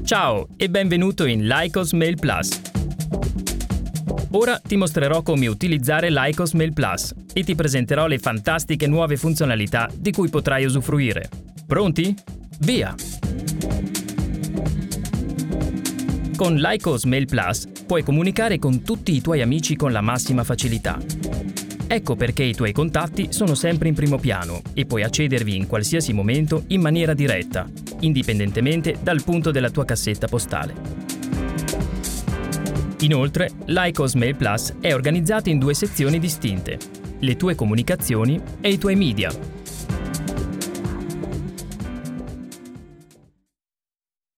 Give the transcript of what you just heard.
Ciao e benvenuto in Lycos Mail Plus. Ora ti mostrerò come utilizzare Lycos Mail Plus e ti presenterò le fantastiche nuove funzionalità di cui potrai usufruire. Pronti? Via! Con Lycos Mail Plus puoi comunicare con tutti i tuoi amici con la massima facilità. Ecco perché i tuoi contatti sono sempre in primo piano e puoi accedervi in qualsiasi momento in maniera diretta, indipendentemente dal punto della tua cassetta postale. Inoltre, Lycos Mail Plus è organizzato in due sezioni distinte: le tue comunicazioni e i tuoi media.